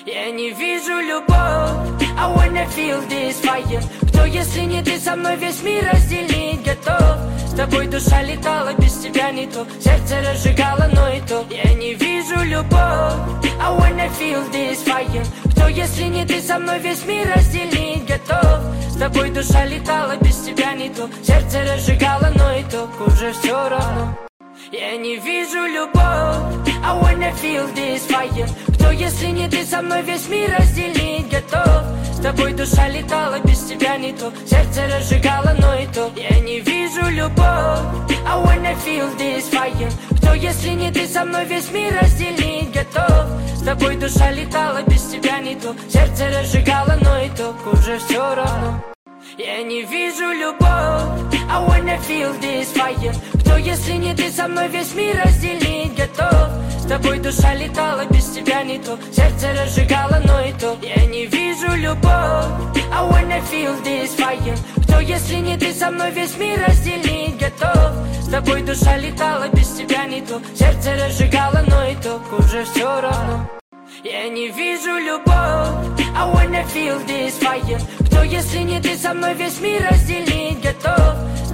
Я не вижу любовь, I wanna feel this fire. Кто, если не ты, со мной весь мир разделить готов? С тобой душа летала, без тебя не то. Сердце разжигало, но и то. Я не вижу любовь, I wanna feel this fire. Кто, если не ты, со мной весь мир разделить готов? С тобой душа летала, без тебя не то. Сердце разжигало, но и то. Уже все равно. Я не вижу любовь, I wanna feel this fire. Кто, если не ты, со мной весь мир разделить готов? С тобой душа летала, без тебя не то. Сердце разжигало, но и то. Я не вижу любовь, I wanna feel this fire. Кто, если не ты, со мной весь мир разделить готов? С тобой душа летала, без тебя не то. Сердце разжигало, но и то. Уже все равно. Я не вижу любовь, I wanna feel this fire. Кто, если не ты, со мной весь мир разделить готов? С тобой душа летала, без тебя не то. Сердце разжигало, но и то. Я не вижу любовь, I wanna feel this fire. Кто, если не ты, со мной весь мир разделить готов? С тобой душа летала, без тебя не то. Сердце разжигало, но и то. Уже все равно. Я не вижу любовь, I wanna feel this fire. Кто, если не ты, со мной весь мир разделить готов?